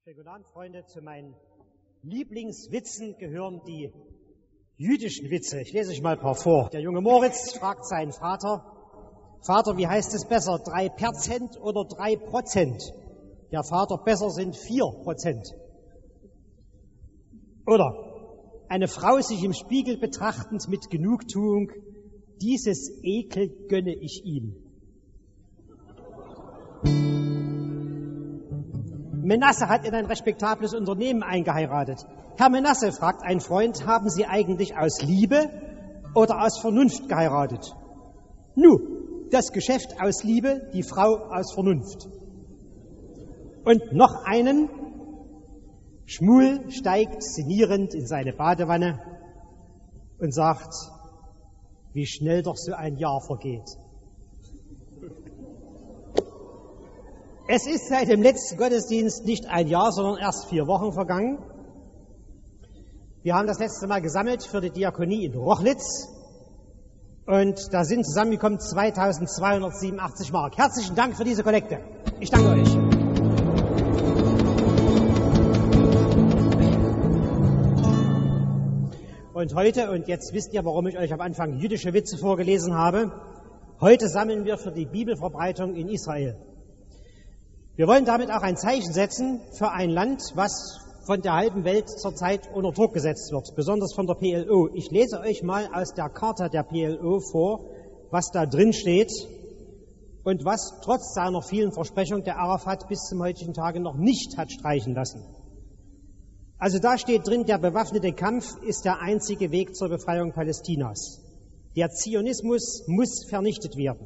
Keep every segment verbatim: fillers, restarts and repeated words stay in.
Schönen guten Abend, Freunde. Zu meinen Lieblingswitzen gehören die jüdischen Witze. Ich lese euch mal ein paar vor. Der junge Moritz fragt seinen Vater, Vater, wie heißt es besser, drei Prozent oder drei Prozent? Der Vater, besser sind vier Prozent. Oder eine Frau sich im Spiegel betrachtend mit Genugtuung, dieses Ekel gönne ich ihm. Menasse hat in ein respektables Unternehmen eingeheiratet. Herr Menasse, fragt ein Freund, haben Sie eigentlich aus Liebe oder aus Vernunft geheiratet? Nu, das Geschäft aus Liebe, die Frau aus Vernunft. Und noch einen. Schmuel steigt sinnierend in seine Badewanne und sagt, wie schnell doch so ein Jahr vergeht. Es ist seit dem letzten Gottesdienst nicht ein Jahr, sondern erst vier Wochen vergangen. Wir haben das letzte Mal gesammelt für die Diakonie in Rochlitz und da sind zusammengekommen zweitausendzweihundertsiebenundachtzig Mark. Herzlichen Dank für diese Kollekte. Ich danke euch. Und heute, und jetzt wisst ihr, warum ich euch am Anfang jüdische Witze vorgelesen habe, heute sammeln wir für die Bibelverbreitung in Israel. Wir wollen damit auch ein Zeichen setzen für ein Land, was von der halben Welt zurzeit unter Druck gesetzt wird, besonders von der P L O. Ich lese euch mal aus der Charta der P L O vor, was da drin steht und was trotz seiner vielen Versprechungen der Arafat bis zum heutigen Tage noch nicht hat streichen lassen. Also da steht drin, der bewaffnete Kampf ist der einzige Weg zur Befreiung Palästinas. Der Zionismus muss vernichtet werden.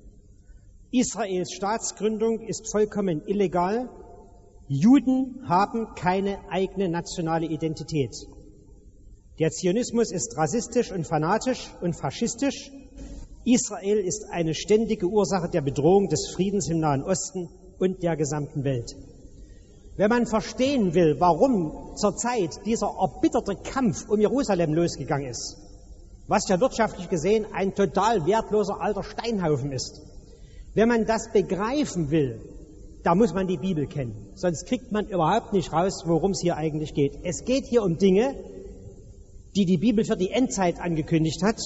Israels Staatsgründung ist vollkommen illegal. Juden haben keine eigene nationale Identität. Der Zionismus ist rassistisch und fanatisch und faschistisch. Israel ist eine ständige Ursache der Bedrohung des Friedens im Nahen Osten und der gesamten Welt. Wenn man verstehen will, warum zurzeit dieser erbitterte Kampf um Jerusalem losgegangen ist, was ja wirtschaftlich gesehen ein total wertloser alter Steinhaufen ist, wenn man das begreifen will, da muss man die Bibel kennen. Sonst kriegt man überhaupt nicht raus, worum es hier eigentlich geht. Es geht hier um Dinge, die die Bibel für die Endzeit angekündigt hat.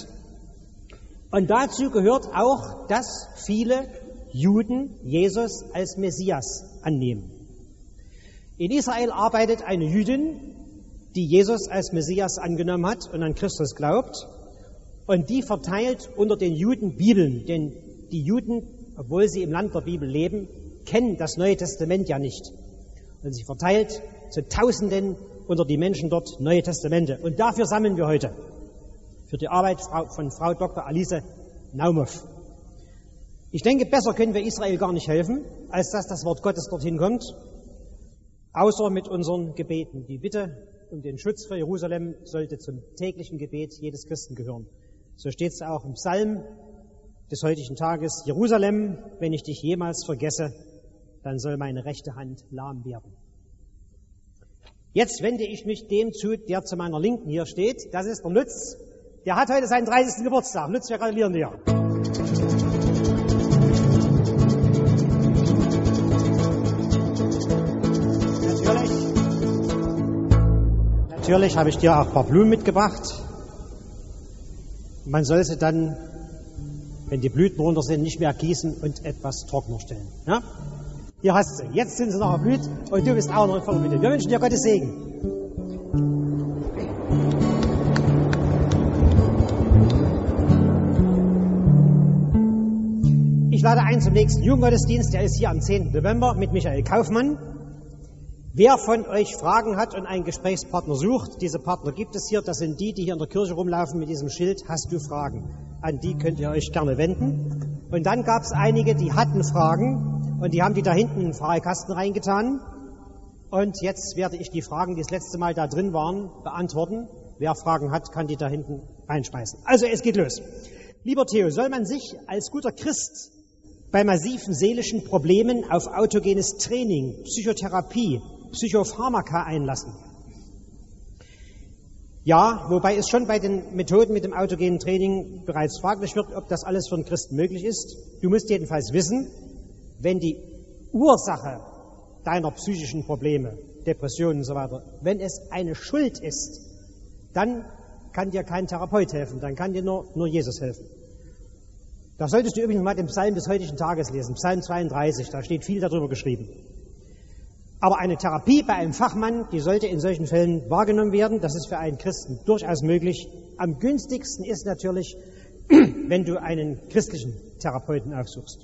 Und dazu gehört auch, dass viele Juden Jesus als Messias annehmen. In Israel arbeitet eine Jüdin, die Jesus als Messias angenommen hat und an Christus glaubt. Und die verteilt unter den Juden Bibeln, denn die Juden, obwohl sie im Land der Bibel leben, kennen das Neue Testament ja nicht. Und sie verteilt zu Tausenden unter die Menschen dort Neue Testamente. Und dafür sammeln wir heute. Für die Arbeit von Frau Doktor Alice Naumov. Ich denke, besser können wir Israel gar nicht helfen, als dass das Wort Gottes dorthin kommt. Außer mit unseren Gebeten. Die Bitte um den Schutz für Jerusalem sollte zum täglichen Gebet jedes Christen gehören. So steht es auch im Psalm des heutigen Tages, Jerusalem, wenn ich dich jemals vergesse, dann soll meine rechte Hand lahm werden. Jetzt wende ich mich dem zu, der zu meiner Linken hier steht. Das ist der Lutz. Der hat heute seinen dreißigsten Geburtstag. Lutz, wir gratulieren dir. Natürlich, natürlich habe ich dir auch ein paar Blumen mitgebracht. Man soll sie dann, wenn die Blüten runter sind, nicht mehr gießen und etwas trockener stellen. Ja? Hier hast du sie. Jetzt sind sie noch erblüht und du bist auch noch in voller Blüte. Wir wünschen dir Gottes Segen. Ich lade ein zum nächsten Jugendgottesdienst. Der ist hier am zehnten November mit Michael Kaufmann. Wer von euch Fragen hat und einen Gesprächspartner sucht, diese Partner gibt es hier. Das sind die, die hier in der Kirche rumlaufen mit diesem Schild. Hast du Fragen? An die könnt ihr euch gerne wenden. Und dann gab es einige, die hatten Fragen und die haben die da hinten in den Fragekasten reingetan. Und jetzt werde ich die Fragen, die das letzte Mal da drin waren, beantworten. Wer Fragen hat, kann die da hinten reinschmeißen. Also es geht los. Lieber Theo, soll man sich als guter Christ bei massiven seelischen Problemen auf autogenes Training, Psychotherapie, Psychopharmaka einlassen? Ja, wobei es schon bei den Methoden mit dem autogenen Training bereits fraglich wird, ob das alles für einen Christen möglich ist. Du musst jedenfalls wissen, wenn die Ursache deiner psychischen Probleme, Depressionen und so weiter. Wenn es eine Schuld ist, dann kann dir kein Therapeut helfen, dann kann dir nur, nur Jesus helfen. Da solltest du übrigens mal den Psalm des heutigen Tages lesen, Psalm zweiunddreißig, da steht viel darüber geschrieben. Aber eine Therapie bei einem Fachmann, die sollte in solchen Fällen wahrgenommen werden, das ist für einen Christen durchaus möglich. Am günstigsten ist natürlich, wenn du einen christlichen Therapeuten aufsuchst.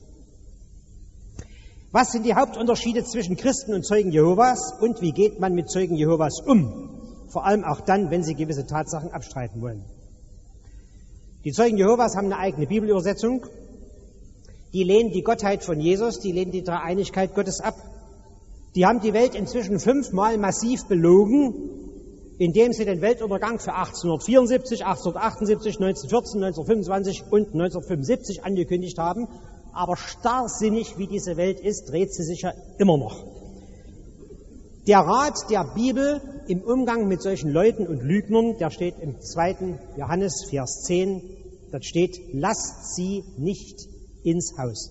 Was sind die Hauptunterschiede zwischen Christen und Zeugen Jehovas und wie geht man mit Zeugen Jehovas um? Vor allem auch dann, wenn sie gewisse Tatsachen abstreiten wollen. Die Zeugen Jehovas haben eine eigene Bibelübersetzung. Die lehnen die Gottheit von Jesus, die lehnen die Dreieinigkeit Gottes ab. Die haben die Welt inzwischen fünfmal massiv belogen, indem sie den Weltuntergang für achtzehnhundertvierundsiebzig, achtzehnhundertachtundsiebzig, neunzehnhundertvierzehn, neunzehnhundertfünfundzwanzig und neunzehnhundertfünfundsiebzig angekündigt haben. Aber starrsinnig wie diese Welt ist, dreht sie sich ja immer noch. Der Rat der Bibel im Umgang mit solchen Leuten und Lügnern, der steht im zweiten Johannes, Vers zehn, da steht, lasst sie nicht ins Haus.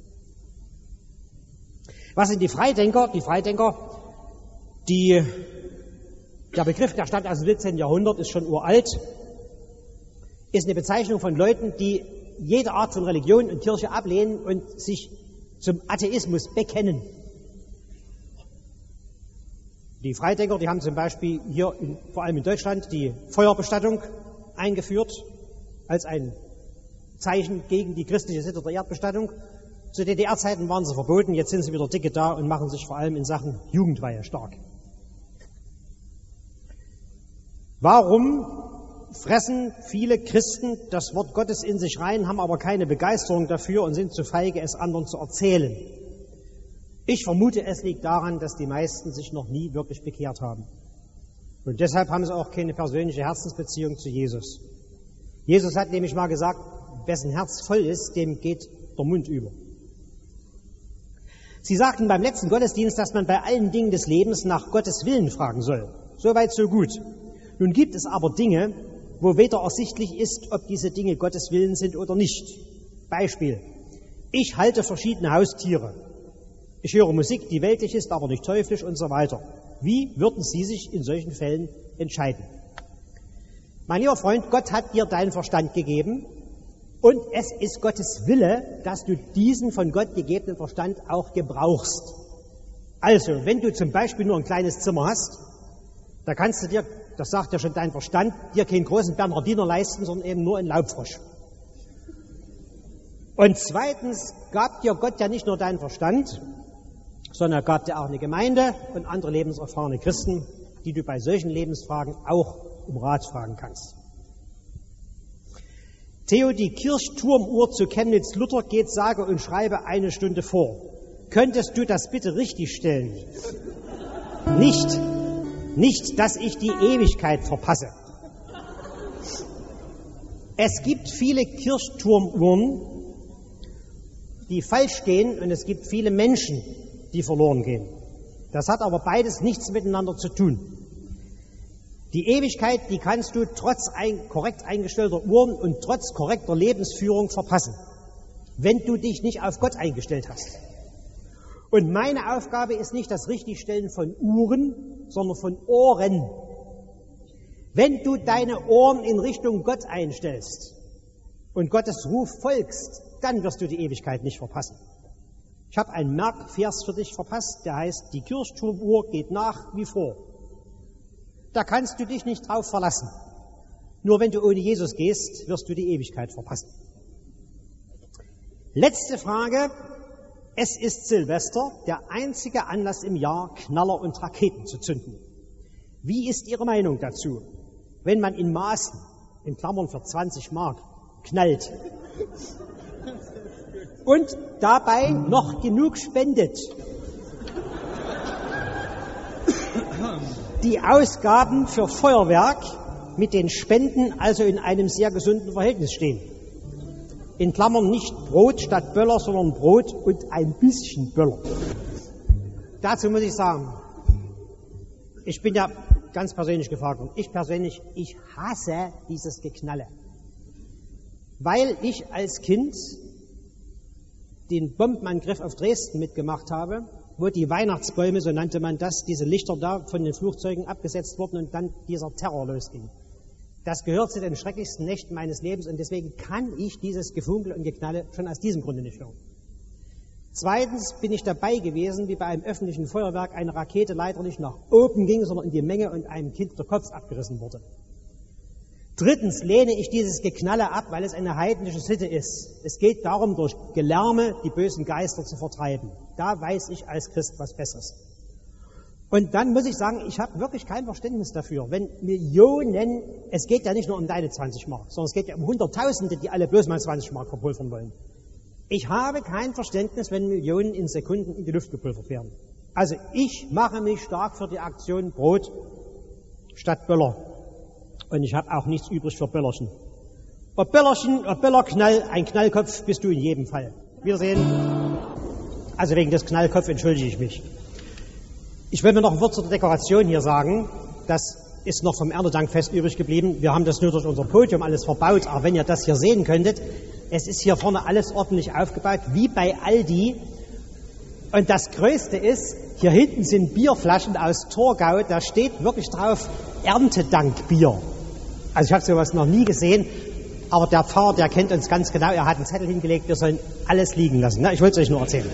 Was sind die Freidenker? Die Freidenker, die, der Begriff, der stammt aus dem siebzehnten Jahrhundert, ist schon uralt, ist eine Bezeichnung von Leuten, die jede Art von Religion und Kirche ablehnen und sich zum Atheismus bekennen. Die Freidenker, die haben zum Beispiel hier, in, vor allem in Deutschland, die Feuerbestattung eingeführt als ein Zeichen gegen die christliche Sitte der Erdbestattung. Zu D D R-Zeiten waren sie verboten, jetzt sind sie wieder dicke da und machen sich vor allem in Sachen Jugendweihe stark. Warum fressen viele Christen das Wort Gottes in sich rein, haben aber keine Begeisterung dafür und sind zu feige, es anderen zu erzählen? Ich vermute, es liegt daran, dass die meisten sich noch nie wirklich bekehrt haben. Und deshalb haben sie auch keine persönliche Herzensbeziehung zu Jesus. Jesus hat nämlich mal gesagt, wessen Herz voll ist, dem geht der Mund über. Sie sagten beim letzten Gottesdienst, dass man bei allen Dingen des Lebens nach Gottes Willen fragen soll. Soweit, so gut. Nun gibt es aber Dinge, wo weder ersichtlich ist, ob diese Dinge Gottes Willen sind oder nicht. Beispiel. Ich halte verschiedene Haustiere. Ich höre Musik, die weltlich ist, aber nicht teuflisch und so weiter. Wie würden Sie sich in solchen Fällen entscheiden? Mein lieber Freund, Gott hat dir deinen Verstand gegeben und es ist Gottes Wille, dass du diesen von Gott gegebenen Verstand auch gebrauchst. Also, wenn du zum Beispiel nur ein kleines Zimmer hast, da kannst du dir, das sagt ja schon dein Verstand, dir keinen großen Bernhardiner leisten, sondern eben nur einen Laubfrosch. Und zweitens gab dir Gott ja nicht nur deinen Verstand, sondern er gab dir auch eine Gemeinde und andere lebenserfahrene Christen, die du bei solchen Lebensfragen auch um Rat fragen kannst. Theo, die Kirchturmuhr zu Chemnitz-Luther geht sage und schreibe eine Stunde vor. Könntest du das bitte richtigstellen? Nicht, nicht, dass ich die Ewigkeit verpasse. Es gibt viele Kirchturmuhren, die falsch gehen, und es gibt viele Menschen, die verloren gehen. Das hat aber beides nichts miteinander zu tun. Die Ewigkeit, die kannst du trotz ein, korrekt eingestellter Uhren und trotz korrekter Lebensführung verpassen, wenn du dich nicht auf Gott eingestellt hast. Und meine Aufgabe ist nicht das Richtigstellen von Uhren, sondern von Ohren. Wenn du deine Ohren in Richtung Gott einstellst und Gottes Ruf folgst, dann wirst du die Ewigkeit nicht verpassen. Ich habe einen Merkvers für dich verpasst, der heißt, die Kirchturmuhr geht nach wie vor. Da kannst du dich nicht drauf verlassen. Nur wenn du ohne Jesus gehst, wirst du die Ewigkeit verpassen. Letzte Frage. Es ist Silvester, der einzige Anlass im Jahr, Knaller und Raketen zu zünden. Wie ist Ihre Meinung dazu, wenn man in Maßen, in Klammern für zwanzig Mark, knallt und dabei noch genug spendet? Die Ausgaben für Feuerwerk mit den Spenden also in einem sehr gesunden Verhältnis stehen. In Klammern nicht Brot statt Böller, sondern Brot und ein bisschen Böller. Dazu muss ich sagen, ich bin ja ganz persönlich gefragt und ich persönlich, ich hasse dieses Geknalle. Weil ich als Kind den Bombenangriff auf Dresden mitgemacht habe wo die Weihnachtsbäume, so nannte man das, diese Lichter da von den Flugzeugen abgesetzt wurden und dann dieser Terror losging. Das gehört zu den schrecklichsten Nächten meines Lebens und deswegen kann ich dieses Gefunkel und Geknalle schon aus diesem Grunde nicht hören. Zweitens bin ich dabei gewesen, wie bei einem öffentlichen Feuerwerk eine Rakete leider nicht nach oben ging, sondern in die Menge und einem Kind der Kopf abgerissen wurde. Drittens lehne ich dieses Geknalle ab, weil es eine heidnische Sitte ist. Es geht darum, durch Gelärme die bösen Geister zu vertreiben. Da weiß ich als Christ was Besseres. Und dann muss ich sagen, ich habe wirklich kein Verständnis dafür, wenn Millionen, es geht ja nicht nur um deine zwanzig Mark, sondern es geht ja um Hunderttausende, die alle bloß mal zwanzig Mark verpulvern wollen. Ich habe kein Verständnis, wenn Millionen in Sekunden in die Luft gepulvert werden. Also ich mache mich stark für die Aktion Brot statt Böller. Und ich habe auch nichts übrig für Böllerchen. Ob Böllerchen, ob Böllerknall, ein Knallkopf bist du in jedem Fall. Wiedersehen. Also wegen des Knallkopf entschuldige ich mich. Ich will mir noch ein Wort zur Dekoration hier sagen. Das ist noch vom Erntedankfest übrig geblieben. Wir haben das nur durch unser Podium alles verbaut. Aber wenn ihr das hier sehen könntet, es ist hier vorne alles ordentlich aufgebaut, wie bei Aldi. Und das Größte ist, hier hinten sind Bierflaschen aus Torgau. Da steht wirklich drauf Erntedankbier. Also ich habe sowas noch nie gesehen. Aber der Pfarrer, der kennt uns ganz genau. Er hat einen Zettel hingelegt, wir sollen alles liegen lassen. Ich wollte es euch nur erzählen.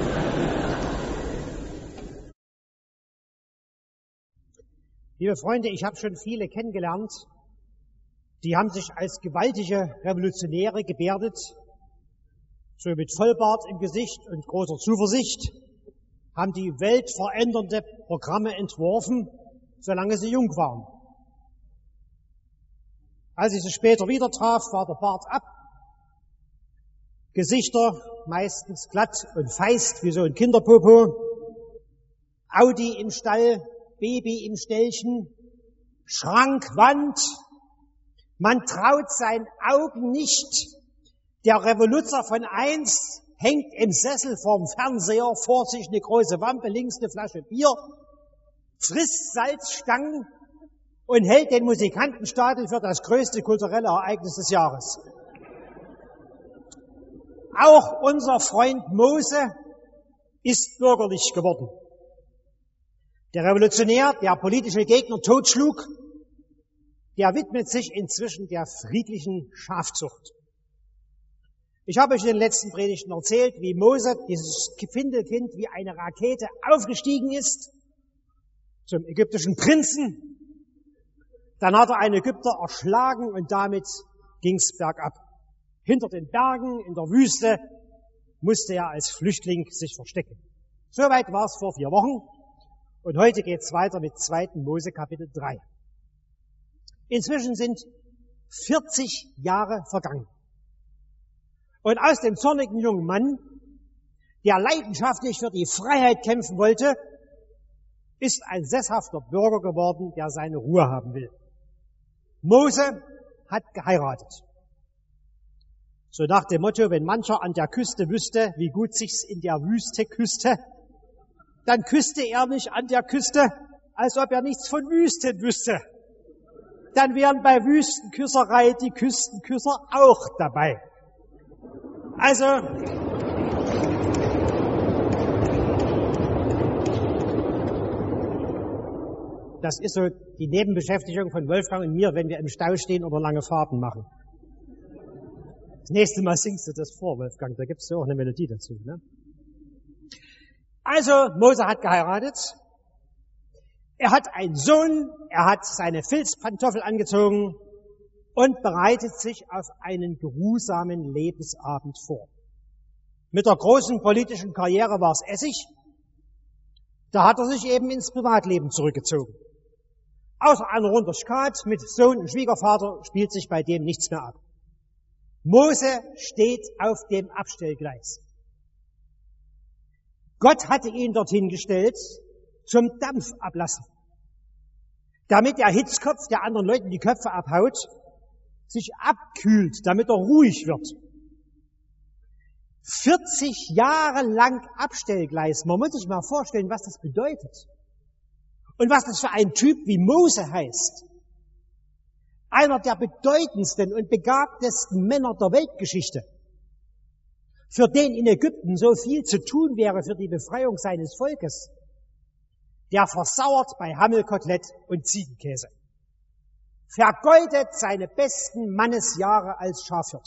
Liebe Freunde, ich habe schon viele kennengelernt, die haben sich als gewaltige Revolutionäre gebärdet, so mit Vollbart im Gesicht und großer Zuversicht, haben die weltverändernde Programme entworfen, solange sie jung waren. Als ich sie später wieder traf, war der Bart ab, Gesichter meistens glatt und feist wie so ein Kinderpopo, Audi im Stall, Baby im Ställchen, Schrankwand. Man traut seinen Augen nicht. Der Revoluzer von einst hängt im Sessel vorm Fernseher, vor sich eine große Wampe, links eine Flasche Bier, frisst Salzstangen und hält den Musikantenstadel für das größte kulturelle Ereignis des Jahres. Auch unser Freund Mose ist bürgerlich geworden. Der Revolutionär, der politische Gegner totschlug, der widmet sich inzwischen der friedlichen Schafzucht. Ich habe euch in den letzten Predigten erzählt, wie Mose, dieses Findelkind, wie eine Rakete aufgestiegen ist zum ägyptischen Prinzen. Dann hat er einen Ägypter erschlagen und damit ging's bergab. Hinter den Bergen in der Wüste musste er als Flüchtling sich verstecken. Soweit war es vor vier Wochen. Und heute geht's weiter mit zweiten Mose Kapitel drei. Inzwischen sind vierzig Jahre vergangen. Und aus dem zornigen jungen Mann, der leidenschaftlich für die Freiheit kämpfen wollte, ist ein sesshafter Bürger geworden, der seine Ruhe haben will. Mose hat geheiratet. So nach dem Motto, wenn mancher an der Küste wüsste, wie gut sich's in der Wüste küsste, dann küsste er mich an der Küste, als ob er nichts von Wüsten wüsste. Dann wären bei Wüstenküsserei die Küstenküsser auch dabei. Also, das ist so die Nebenbeschäftigung von Wolfgang und mir, wenn wir im Stau stehen oder lange Fahrten machen. Das nächste Mal singst du das vor, Wolfgang, da gibt's ja auch eine Melodie dazu, ne? Also, Mose hat geheiratet. Er hat einen Sohn, er hat seine Filzpantoffel angezogen und bereitet sich auf einen geruhsamen Lebensabend vor. Mit der großen politischen Karriere war es Essig. Da hat er sich eben ins Privatleben zurückgezogen. Außer einer Runde Skat mit Sohn und Schwiegervater spielt sich bei dem nichts mehr ab. Mose steht auf dem Abstellgleis. Gott hatte ihn dorthin gestellt zum Dampfablassen, damit der Hitzkopf der anderen Leuten die Köpfe abhaut, sich abkühlt, damit er ruhig wird. vierzig Jahre lang Abstellgleis. Man muss sich mal vorstellen, was das bedeutet. Und was das für ein Typ wie Mose heißt. Einer der bedeutendsten und begabtesten Männer der Weltgeschichte. für den in Ägypten so viel zu tun wäre für die Befreiung seines Volkes, der versauert bei Hammelkotelett und Ziegenkäse, vergeudet seine besten Mannesjahre als Schafhirt.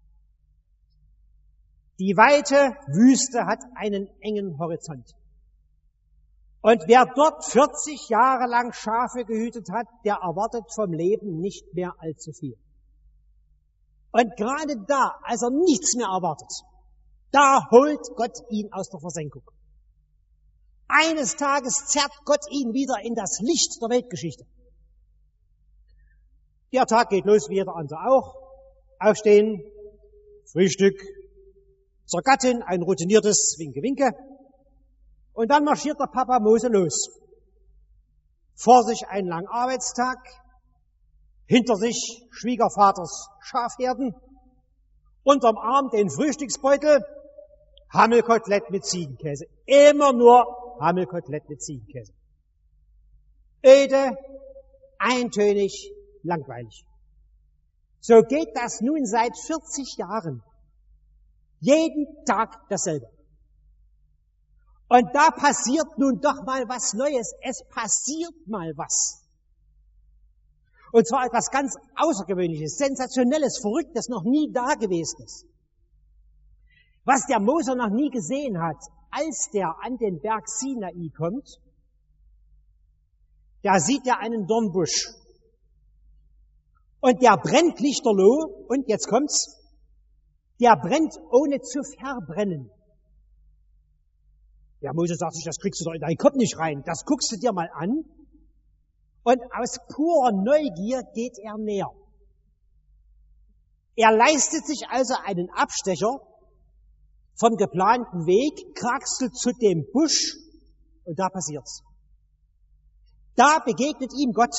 Die weite Wüste hat einen engen Horizont. Und wer dort vierzig Jahre lang Schafe gehütet hat, der erwartet vom Leben nicht mehr allzu viel. Und gerade da, als er nichts mehr erwartet, da holt Gott ihn aus der Versenkung. Eines Tages zerrt Gott ihn wieder in das Licht der Weltgeschichte. Der Tag geht los wie jeder andere auch. Aufstehen, Frühstück, zur Gattin ein routiniertes Winke-Winke. Und dann marschiert der Papa Mose los. Vor sich einen langen Arbeitstag, hinter sich Schwiegervaters Schafherden, unterm Arm den Frühstücksbeutel, Hammelkotelett mit Ziegenkäse. Immer nur Hammelkotelett mit Ziegenkäse. Öde, eintönig, langweilig. So geht das nun seit vierzig Jahren. Jeden Tag dasselbe. Und da passiert nun doch mal was Neues. Es passiert mal was. Und zwar etwas ganz Außergewöhnliches, Sensationelles, Verrücktes, noch nie Dagewesenes. Was der Mose noch nie gesehen hat, als der an den Berg Sinai kommt, da sieht er einen Dornbusch. Und der brennt lichterloh, und jetzt kommt's, der brennt ohne zu verbrennen. Der Mose sagt sich, das kriegst du doch in deinen Kopf nicht rein, das guckst du dir mal an. Und aus purer Neugier geht er näher. Er leistet sich also einen Abstecher vom geplanten Weg, kraxelt zu dem Busch, und da passiert's. Da begegnet ihm Gott.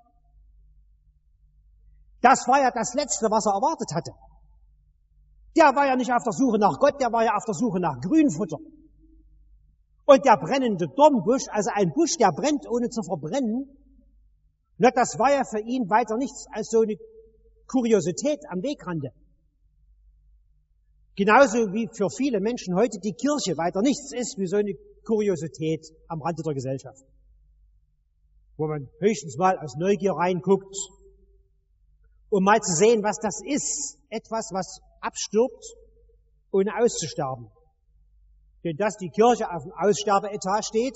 Das war ja das Letzte, was er erwartet hatte. Der war ja nicht auf der Suche nach Gott, der war ja auf der Suche nach Grünfutter. Und der brennende Dornbusch, also ein Busch, der brennt ohne zu verbrennen, na, das war ja für ihn weiter nichts als so eine Kuriosität am Wegrande. Genauso wie für viele Menschen heute die Kirche weiter nichts ist wie so eine Kuriosität am Rande der Gesellschaft. Wo man höchstens mal aus Neugier reinguckt, um mal zu sehen, was das ist. Etwas, was abstirbt, ohne auszusterben. Denn dass die Kirche auf dem Aussterbeetat steht,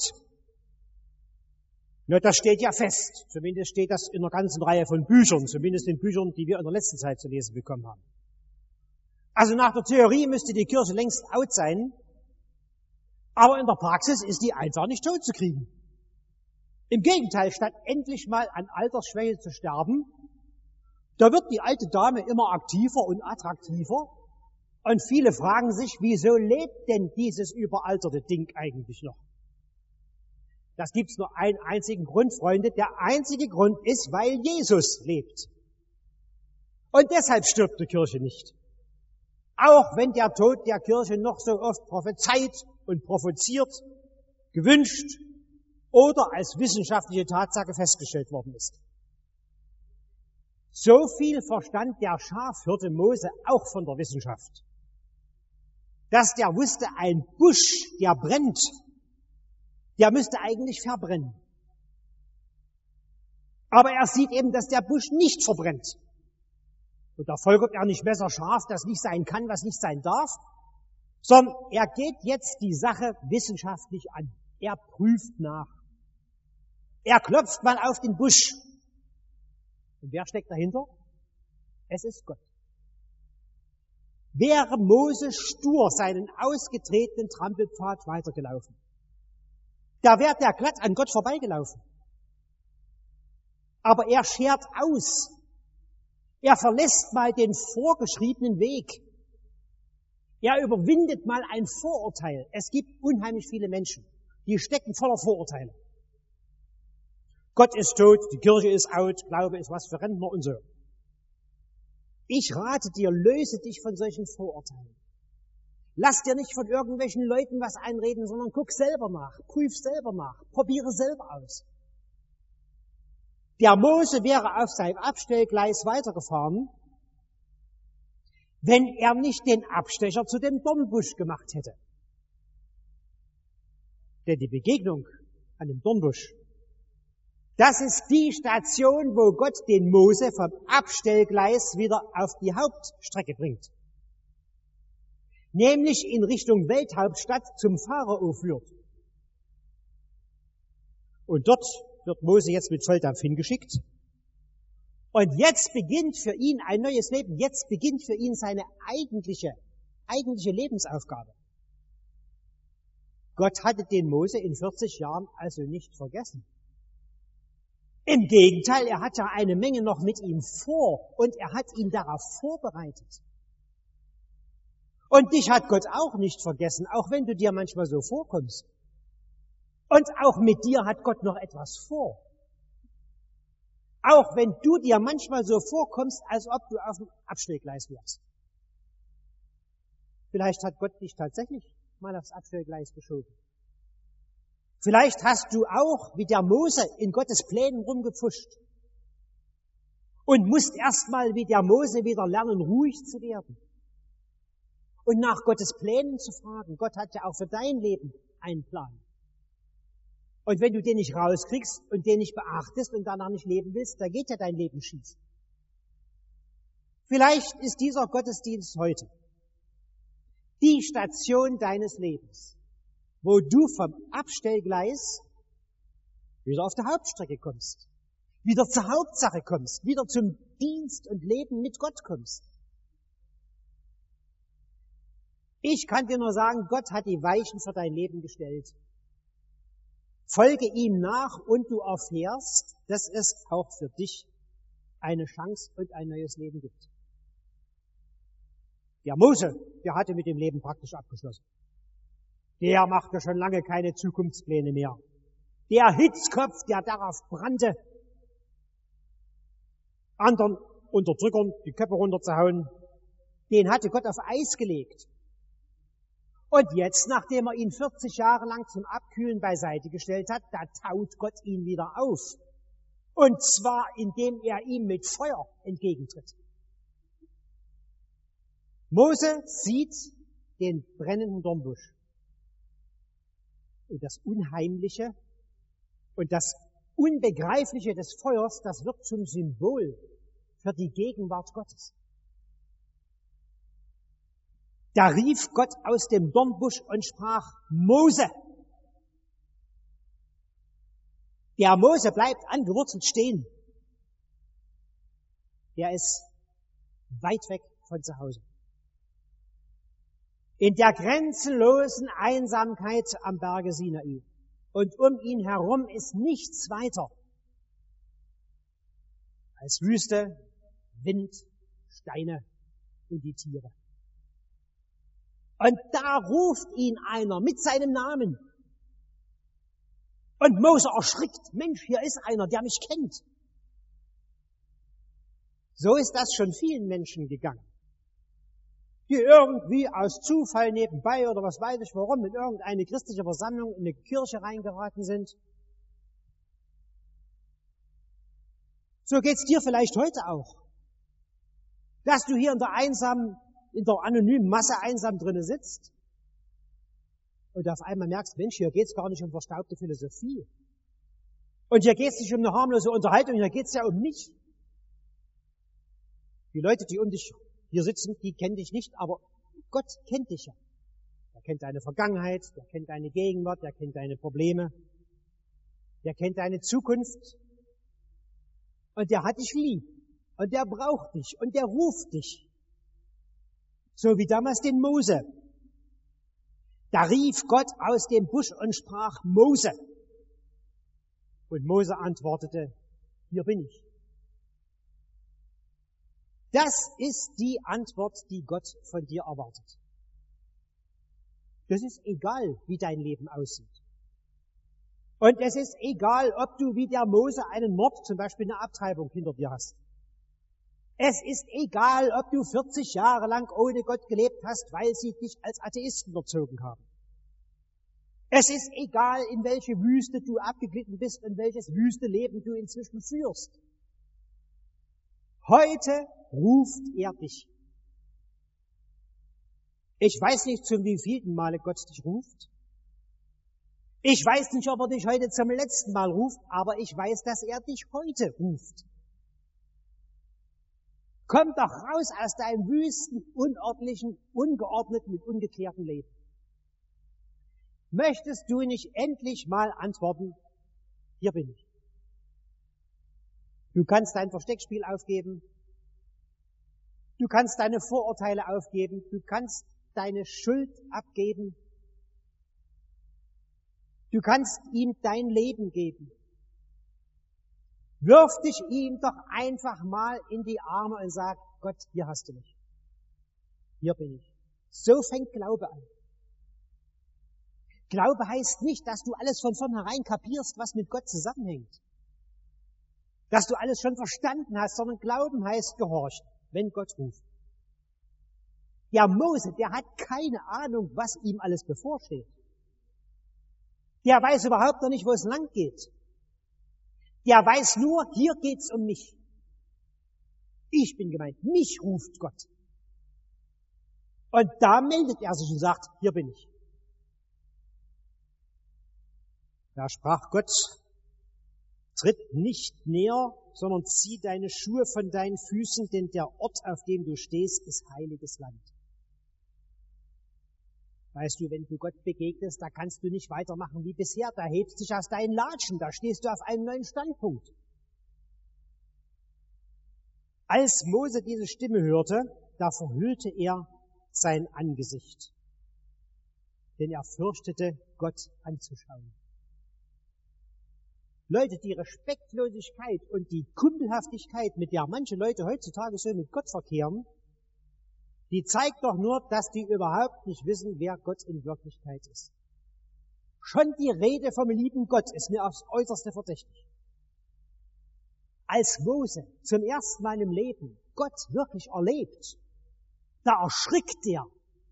na, das steht ja fest. Zumindest steht das in einer ganzen Reihe von Büchern, zumindest in Büchern, die wir in der letzten Zeit zu lesen bekommen haben. Also nach der Theorie müsste die Kirche längst out sein, aber in der Praxis ist die einfach nicht tot zu kriegen. Im Gegenteil, statt endlich mal an Altersschwäche zu sterben, da wird die alte Dame immer aktiver und attraktiver, und viele fragen sich, wieso lebt denn dieses überalterte Ding eigentlich noch? Das gibt's nur einen einzigen Grund, Freunde. Der einzige Grund ist, weil Jesus lebt. Und deshalb stirbt die Kirche nicht. Auch wenn der Tod der Kirche noch so oft prophezeit und provoziert, gewünscht oder als wissenschaftliche Tatsache festgestellt worden ist. So viel verstand der Schafhirte Mose auch von der Wissenschaft, dass der wusste, ein Busch, der brennt, der müsste eigentlich verbrennen. Aber er sieht eben, dass der Busch nicht verbrennt. Und da folgert er nicht messerscharf, das nicht sein kann, was nicht sein darf, sondern er geht jetzt die Sache wissenschaftlich an. Er prüft nach. Er klopft mal auf den Busch. Und wer steckt dahinter? Es ist Gott. Wäre Mose stur seinen ausgetretenen Trampelpfad weitergelaufen, da wäre der glatt an Gott vorbeigelaufen. Aber er schert aus. Er verlässt mal den vorgeschriebenen Weg. Er überwindet mal ein Vorurteil. Es gibt unheimlich viele Menschen, die stecken voller Vorurteile. Gott ist tot, die Kirche ist out, Glaube ist was für Rentner und so. Ich rate dir, löse dich von solchen Vorurteilen. Lass dir nicht von irgendwelchen Leuten was einreden, sondern guck selber nach, prüf selber nach, probiere selber aus. Der Mose wäre auf seinem Abstellgleis weitergefahren, wenn er nicht den Abstecher zu dem Dornbusch gemacht hätte. Denn die Begegnung an dem Dornbusch, das ist die Station, wo Gott den Mose vom Abstellgleis wieder auf die Hauptstrecke bringt. Nämlich in Richtung Welthauptstadt zum Pharao führt. Und dort wird Mose jetzt mit Zolldampf hingeschickt. Und jetzt beginnt für ihn ein neues Leben. Jetzt beginnt für ihn seine eigentliche, eigentliche Lebensaufgabe. Gott hatte den Mose in vierzig Jahren also nicht vergessen. Im Gegenteil, er hat ja eine Menge noch mit ihm vor und er hat ihn darauf vorbereitet. Und dich hat Gott auch nicht vergessen, auch wenn du dir manchmal so vorkommst. Und auch mit dir hat Gott noch etwas vor. Auch wenn du dir manchmal so vorkommst, als ob du auf dem Abstellgleis wärst. Vielleicht hat Gott dich tatsächlich mal aufs Abstellgleis geschoben. Vielleicht hast du auch, wie der Mose, in Gottes Plänen rumgepfuscht. Und musst erstmal wie der Mose wieder lernen, ruhig zu werden. Und nach Gottes Plänen zu fragen. Gott hat ja auch für dein Leben einen Plan. Und wenn du den nicht rauskriegst und den nicht beachtest und danach nicht leben willst, da geht ja dein Leben schief. Vielleicht ist dieser Gottesdienst heute die Station deines Lebens, wo du vom Abstellgleis wieder auf die Hauptstrecke kommst, wieder zur Hauptsache kommst, wieder zum Dienst und Leben mit Gott kommst. Ich kann dir nur sagen, Gott hat die Weichen für dein Leben gestellt. Folge ihm nach und du erfährst, dass es auch für dich eine Chance und ein neues Leben gibt. Der Mose, der hatte mit dem Leben praktisch abgeschlossen. Der machte schon lange keine Zukunftspläne mehr. Der Hitzkopf, der darauf brannte, anderen Unterdrückern die Köpfe runterzuhauen, den hatte Gott auf Eis gelegt. Und jetzt, nachdem er ihn vierzig Jahre lang zum Abkühlen beiseite gestellt hat, da taut Gott ihn wieder auf. Und zwar, indem er ihm mit Feuer entgegentritt. Mose sieht den brennenden Dornbusch. Und das Unheimliche und das Unbegreifliche des Feuers, das wird zum Symbol für die Gegenwart Gottes. Da rief Gott aus dem Dornbusch und sprach, Mose. Der Mose bleibt angewurzelt stehen. Der ist weit weg von zu Hause. In der grenzenlosen Einsamkeit am Berge Sinai. Und um ihn herum ist nichts weiter als Wüste, Wind, Steine und die Tiere. Und da ruft ihn einer mit seinem Namen. Und Mose erschrickt. Mensch, hier ist einer, der mich kennt. So ist das schon vielen Menschen gegangen, die irgendwie aus Zufall nebenbei oder was weiß ich warum in irgendeine christliche Versammlung, in eine Kirche reingeraten sind. So geht's dir vielleicht heute auch. Dass du hier in der einsamen, in der anonymen Masse einsam drinnen sitzt und auf einmal merkst, Mensch, hier geht's gar nicht um verstaubte Philosophie. Und hier geht's nicht um eine harmlose Unterhaltung, hier geht's ja um mich. Die Leute, die um dich hier sitzen, die kennen dich nicht, aber Gott kennt dich ja. Er kennt deine Vergangenheit, er kennt deine Gegenwart, er kennt deine Probleme, er kennt deine Zukunft. Und der hat dich lieb. Und der braucht dich. Und der ruft dich. So wie damals den Mose. Da rief Gott aus dem Busch und sprach, Mose. Und Mose antwortete, hier bin ich. Das ist die Antwort, die Gott von dir erwartet. Das ist egal, wie dein Leben aussieht. Und es ist egal, ob du wie der Mose einen Mord, zum Beispiel eine Abtreibung hinter dir hast. Es ist egal, ob du vierzig Jahre lang ohne Gott gelebt hast, weil sie dich als Atheisten erzogen haben. Es ist egal, in welche Wüste du abgeglitten bist und welches wüste Leben du inzwischen führst. Heute ruft er dich. Ich weiß nicht, zum wievielten Male Gott dich ruft. Ich weiß nicht, ob er dich heute zum letzten Mal ruft, aber ich weiß, dass er dich heute ruft. Komm doch raus aus deinem wüsten, unordentlichen, ungeordneten, mit ungeklärten Leben. Möchtest du nicht endlich mal antworten, hier bin ich. Du kannst dein Versteckspiel aufgeben. Du kannst deine Vorurteile aufgeben. Du kannst deine Schuld abgeben. Du kannst ihm dein Leben geben. Wirf dich ihm doch einfach mal in die Arme und sag, Gott, hier hast du mich. Hier bin ich. So fängt Glaube an. Glaube heißt nicht, dass du alles von vornherein kapierst, was mit Gott zusammenhängt. Dass du alles schon verstanden hast, sondern Glauben heißt gehorchen, wenn Gott ruft. Der Mose, der hat keine Ahnung, was ihm alles bevorsteht. Der weiß überhaupt noch nicht, wo es lang geht. Der weiß nur, hier geht's um mich. Ich bin gemeint, mich ruft Gott. Und da meldet er sich und sagt, hier bin ich. Da sprach Gott, tritt nicht näher, sondern zieh deine Schuhe von deinen Füßen, denn der Ort, auf dem du stehst, ist heiliges Land. Weißt du, wenn du Gott begegnest, da kannst du nicht weitermachen wie bisher. Da hebst dich aus deinen Latschen, da stehst du auf einem neuen Standpunkt. Als Mose diese Stimme hörte, da verhüllte er sein Angesicht, denn er fürchtete, Gott anzuschauen. Leute, die Respektlosigkeit und die Kumpelhaftigkeit, mit der manche Leute heutzutage so mit Gott verkehren, die zeigt doch nur, dass die überhaupt nicht wissen, wer Gott in Wirklichkeit ist. Schon die Rede vom lieben Gott ist mir aufs Äußerste verdächtig. Als Mose zum ersten Mal im Leben Gott wirklich erlebt, da erschrickt er.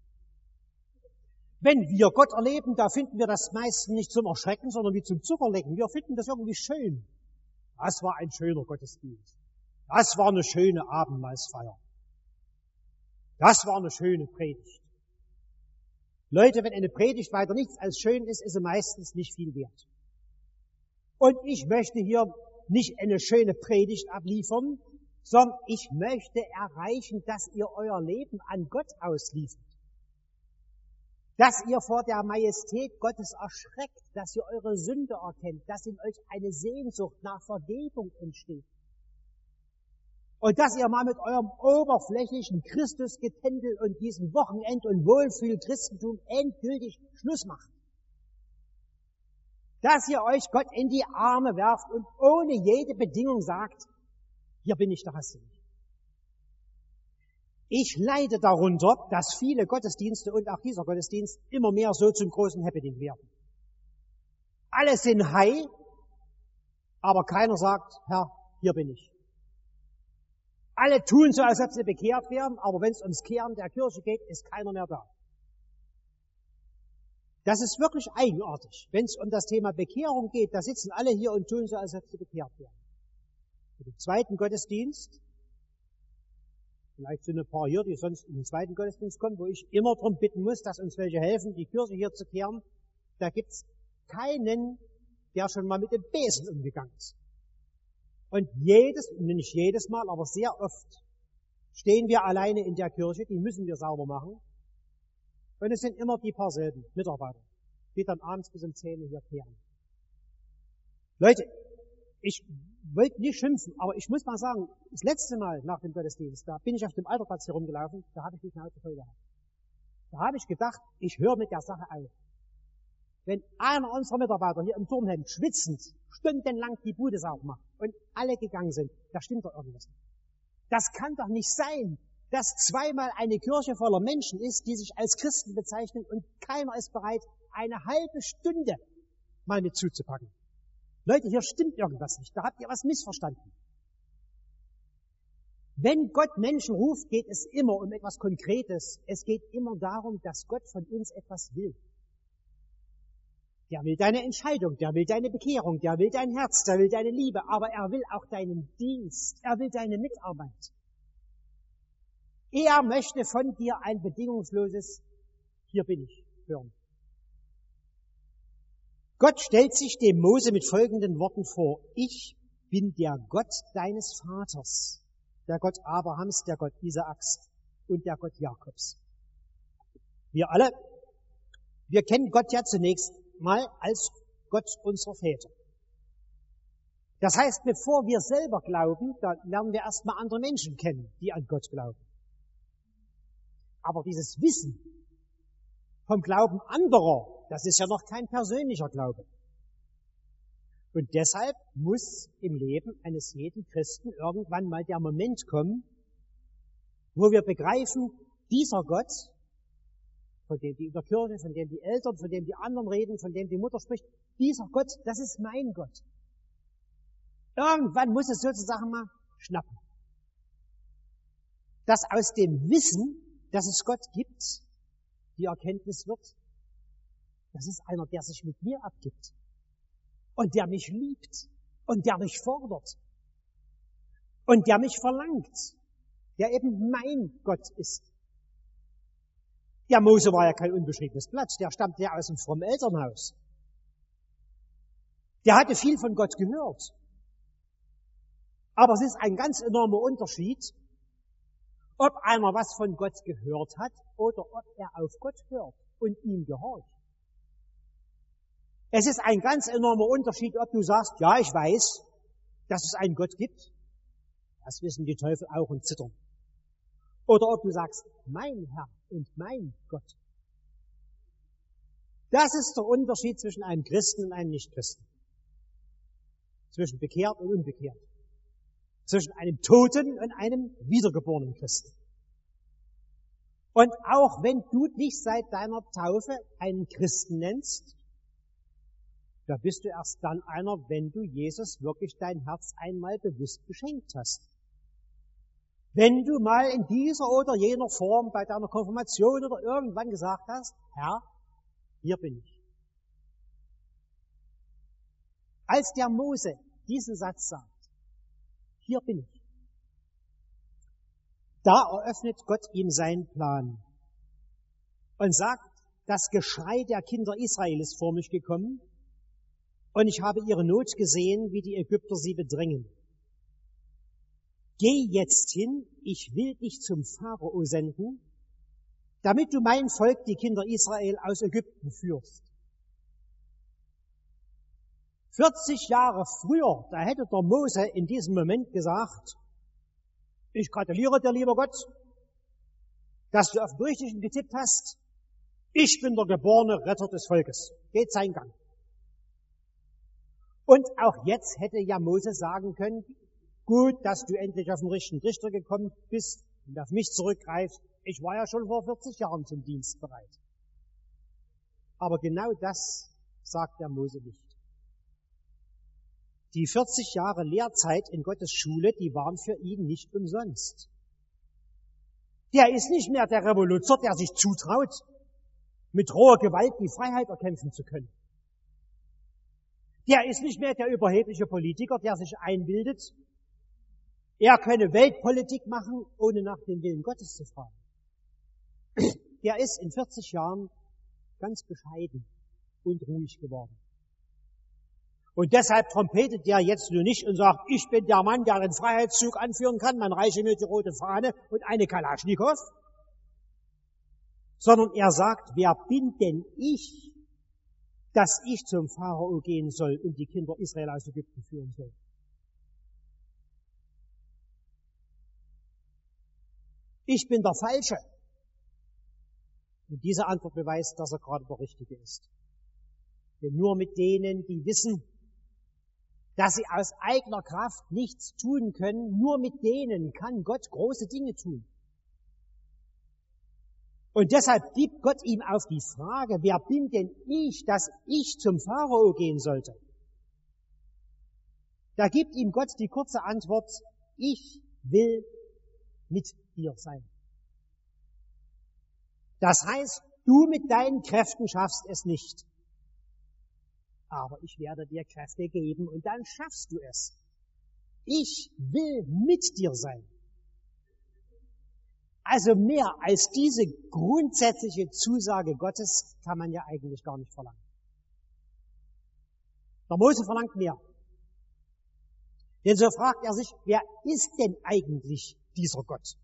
Wenn wir Gott erleben, da finden wir das meist nicht zum Erschrecken, sondern wie zum Zuckerlecken. Wir finden das irgendwie schön. Das war ein schöner Gottesdienst. Das war eine schöne Abendmahlsfeier. Das war eine schöne Predigt. Leute, wenn eine Predigt weiter nichts als schön ist, ist sie meistens nicht viel wert. Und ich möchte hier nicht eine schöne Predigt abliefern, sondern ich möchte erreichen, dass ihr euer Leben an Gott ausliefert. Dass ihr vor der Majestät Gottes erschreckt, dass ihr eure Sünde erkennt, dass in euch eine Sehnsucht nach Vergebung entsteht. Und dass ihr mal mit eurem oberflächlichen Christusgetändel und diesem Wochenend- und Wohlfühl-Christentum endgültig Schluss macht. Dass ihr euch Gott in die Arme werft und ohne jede Bedingung sagt, hier bin ich, da hast du mich. Ich leide darunter, dass viele Gottesdienste und auch dieser Gottesdienst immer mehr so zum großen Happening werden. Alle sind high, aber keiner sagt, Herr, hier bin ich. Alle tun so, als ob sie bekehrt werden, aber wenn es ums Kehren der Kirche geht, ist keiner mehr da. Das ist wirklich eigenartig. Wenn es um das Thema Bekehrung geht, da sitzen alle hier und tun so, als ob sie bekehrt werden. Für den zweiten Gottesdienst, vielleicht sind ein paar hier, die sonst in den zweiten Gottesdienst kommen, wo ich immer darum bitten muss, dass uns welche helfen, die Kirche hier zu kehren. Da gibt's keinen, der schon mal mit dem Besen umgegangen ist. Und jedes, nicht jedes Mal, aber sehr oft stehen wir alleine in der Kirche, die müssen wir sauber machen. Und es sind immer die paar selben Mitarbeiter, die dann abends bis um zehn Uhr hier kehren. Leute, ich wollte nicht schimpfen, aber ich muss mal sagen, das letzte Mal nach dem Gottesdienst, da bin ich auf dem Alterplatz hier rumgelaufen, da habe ich die Schnauze voll gehabt. Da habe ich gedacht, ich höre mit der Sache auf. Wenn einer unserer Mitarbeiter hier im Turnhemd schwitzend stundenlang die Bude sauber macht und alle gegangen sind, da stimmt doch irgendwas nicht. Das kann doch nicht sein, dass zweimal eine Kirche voller Menschen ist, die sich als Christen bezeichnen und keiner ist bereit, eine halbe Stunde mal mit zuzupacken. Leute, hier stimmt irgendwas nicht. Da habt ihr was missverstanden. Wenn Gott Menschen ruft, geht es immer um etwas Konkretes. Es geht immer darum, dass Gott von uns etwas will. Der will deine Entscheidung, der will deine Bekehrung, der will dein Herz, der will deine Liebe, aber er will auch deinen Dienst, er will deine Mitarbeit. Er möchte von dir ein bedingungsloses hier bin ich, hören. Gott stellt sich dem Mose mit folgenden Worten vor. Ich bin der Gott deines Vaters, der Gott Abrahams, der Gott Isaaks und der Gott Jakobs. Wir alle, wir kennen Gott ja zunächst mal als Gott unserer Väter. Das heißt, bevor wir selber glauben, da lernen wir erstmal andere Menschen kennen, die an Gott glauben. Aber dieses Wissen vom Glauben anderer, das ist ja noch kein persönlicher Glaube. Und deshalb muss im Leben eines jeden Christen irgendwann mal der Moment kommen, wo wir begreifen, dieser Gott, von dem die in der Kirche, von dem die Eltern, von dem die anderen reden, von dem die Mutter spricht, dieser Gott, das ist mein Gott. Irgendwann muss es sozusagen mal schnappen. Dass aus dem Wissen, dass es Gott gibt, die Erkenntnis wird, das ist einer, der sich mit mir abgibt und der mich liebt und der mich fordert und der mich verlangt, der eben mein Gott ist. Der Mose war ja kein unbeschriebenes Blatt, der stammte ja aus einem frommen Elternhaus. Der hatte viel von Gott gehört. Aber es ist ein ganz enormer Unterschied, ob einer was von Gott gehört hat oder ob er auf Gott hört und ihm gehorcht. Es ist ein ganz enormer Unterschied, ob du sagst, ja, ich weiß, dass es einen Gott gibt. Das wissen die Teufel auch und zittern. Oder ob du sagst, mein Herr und mein Gott. Das ist der Unterschied zwischen einem Christen und einem Nichtchristen. Zwischen bekehrt und unbekehrt. Zwischen einem toten und einem wiedergeborenen Christen. Und auch wenn du dich seit deiner Taufe einen Christen nennst, da bist du erst dann einer, wenn du Jesus wirklich dein Herz einmal bewusst geschenkt hast. Wenn du mal in dieser oder jener Form bei deiner Konfirmation oder irgendwann gesagt hast, Herr, hier bin ich. Als der Mose diesen Satz sagt, hier bin ich, da eröffnet Gott ihm seinen Plan und sagt, das Geschrei der Kinder Israel ist vor mich gekommen und ich habe ihre Not gesehen, wie die Ägypter sie bedrängen. Geh jetzt hin, ich will dich zum Pharao senden, damit du mein Volk, die Kinder Israel, aus Ägypten führst. vierzig Jahre früher, da hätte der Mose in diesem Moment gesagt, ich gratuliere dir, lieber Gott, dass du auf den Richtigen getippt hast. Ich bin der geborene Retter des Volkes. Geht seinen Gang. Und auch jetzt hätte ja Mose sagen können, gut, dass du endlich auf den richtigen Trichter gekommen bist und auf mich zurückgreifst. Ich war ja schon vor vierzig Jahren zum Dienst bereit. Aber genau das sagt der Mose nicht. Die vierzig Jahre Lehrzeit in Gottes Schule, die waren für ihn nicht umsonst. Der ist nicht mehr der Revoluzer, der sich zutraut, mit roher Gewalt die Freiheit erkämpfen zu können. Der ist nicht mehr der überhebliche Politiker, der sich einbildet, er könne Weltpolitik machen, ohne nach dem Willen Gottes zu fragen. Der ist in vierzig Jahren ganz bescheiden und ruhig geworden. Und deshalb trompetet der jetzt nur nicht und sagt, ich bin der Mann, der den Freiheitszug anführen kann, man reiche mir die rote Fahne und eine Kalaschnikow. Sondern er sagt, wer bin denn ich, dass ich zum Pharao gehen soll und die Kinder Israel aus Ägypten führen soll? Ich bin der Falsche. Und diese Antwort beweist, dass er gerade der Richtige ist. Denn nur mit denen, die wissen, dass sie aus eigener Kraft nichts tun können, nur mit denen kann Gott große Dinge tun. Und deshalb gibt Gott ihm auf die Frage, wer bin denn ich, dass ich zum Pharao gehen sollte? Da gibt ihm Gott die kurze Antwort, ich will mit dir sein. Das heißt, du mit deinen Kräften schaffst es nicht. Aber ich werde dir Kräfte geben und dann schaffst du es. Ich will mit dir sein. Also mehr als diese grundsätzliche Zusage Gottes kann man ja eigentlich gar nicht verlangen. Der Mose verlangt mehr. Denn so fragt er sich, wer ist denn eigentlich dieser Gott?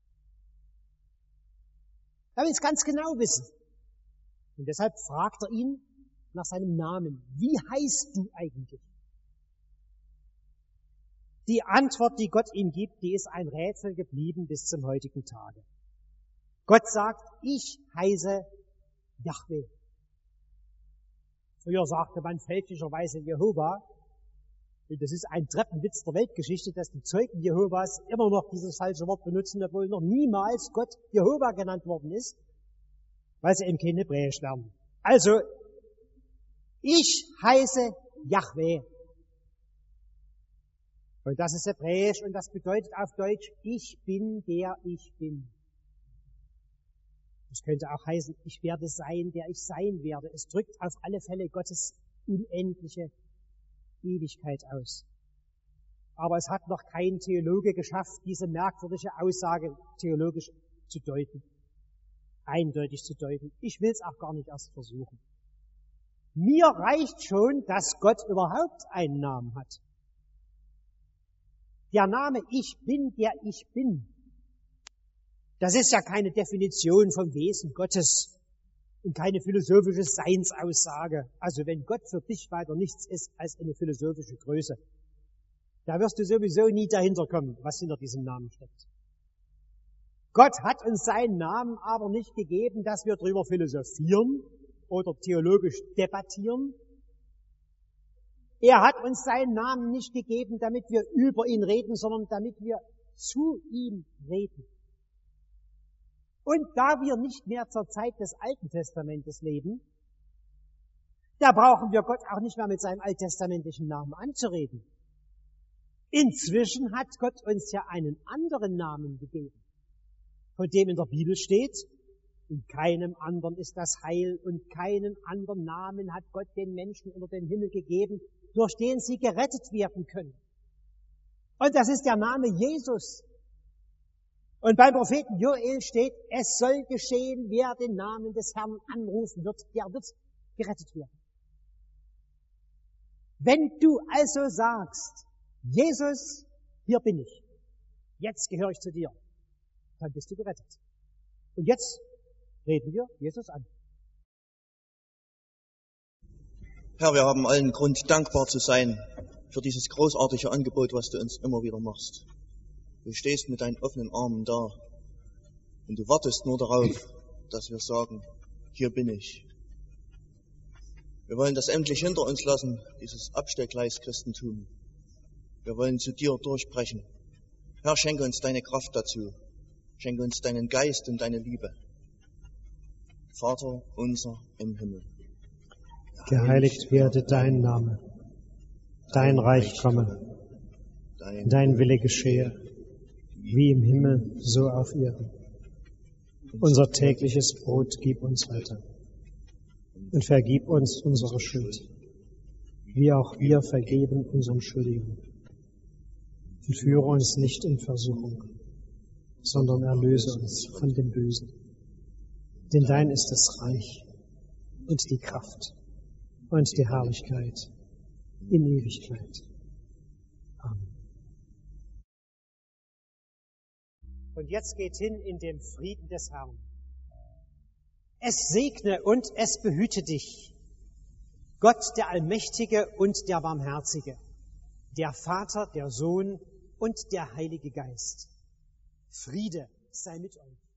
Er will es ganz genau wissen. Und deshalb fragt er ihn nach seinem Namen. Wie heißt du eigentlich? Die Antwort, die Gott ihm gibt, die ist ein Rätsel geblieben bis zum heutigen Tage. Gott sagt, ich heiße Jahwe. Früher sagte man fälschlicherweise Jehova. Und das ist ein Treppenwitz der Weltgeschichte, dass die Zeugen Jehovas immer noch dieses falsche Wort benutzen, obwohl noch niemals Gott Jehova genannt worden ist, weil sie eben kein Hebräisch lernen. Also, ich heiße Jahwe. Und das ist Hebräisch und das bedeutet auf Deutsch, ich bin der ich bin. Das könnte auch heißen, ich werde sein, der ich sein werde. Es drückt auf alle Fälle Gottes unendliche Ewigkeit aus. Aber es hat noch kein Theologe geschafft, diese merkwürdige Aussage theologisch zu deuten, eindeutig zu deuten. Ich will es auch gar nicht erst versuchen. Mir reicht schon, dass Gott überhaupt einen Namen hat. Der Name Ich bin, der ich bin, das ist ja keine Definition vom Wesen Gottes und keine philosophische Seinsaussage. Also wenn Gott für dich weiter nichts ist als eine philosophische Größe, da wirst du sowieso nie dahinter kommen, was hinter diesem Namen steckt. Gott hat uns seinen Namen aber nicht gegeben, dass wir drüber philosophieren oder theologisch debattieren. Er hat uns seinen Namen nicht gegeben, damit wir über ihn reden, sondern damit wir zu ihm reden. Und da wir nicht mehr zur Zeit des Alten Testamentes leben, da brauchen wir Gott auch nicht mehr mit seinem alttestamentlichen Namen anzureden. Inzwischen hat Gott uns ja einen anderen Namen gegeben, von dem in der Bibel steht, in keinem anderen ist das Heil und keinen anderen Namen hat Gott den Menschen unter dem Himmel gegeben, durch den sie gerettet werden können. Und das ist der Name Jesus. Und beim Propheten Joel steht, es soll geschehen, wer den Namen des Herrn anrufen wird, der wird gerettet werden. Wenn du also sagst, Jesus, hier bin ich, jetzt gehöre ich zu dir, dann bist du gerettet. Und jetzt reden wir Jesus an. Herr, wir haben allen Grund, dankbar zu sein für dieses großartige Angebot, was du uns immer wieder machst. Du stehst mit deinen offenen Armen da und du wartest nur darauf, dass wir sagen, hier bin ich. Wir wollen das endlich hinter uns lassen, dieses Abstellgleis-Christentum. Wir wollen zu dir durchbrechen. Herr, schenke uns deine Kraft dazu. Schenke uns deinen Geist und deine Liebe. Vater unser im Himmel. Geheiligt werde dein Name. Dein Reich komme. Dein Wille geschehe. Wie im Himmel, so auf Erden. Unser tägliches Brot gib uns heute. Und vergib uns unsere Schuld, wie auch wir vergeben unseren Schuldigen. Und führe uns nicht in Versuchung, sondern erlöse uns von dem Bösen. Denn dein ist das Reich und die Kraft und die Herrlichkeit in Ewigkeit. Amen. Und jetzt geht hin in den Frieden des Herrn. Es segne und es behüte dich, Gott der Allmächtige und der Barmherzige, der Vater, der Sohn und der Heilige Geist. Friede sei mit euch.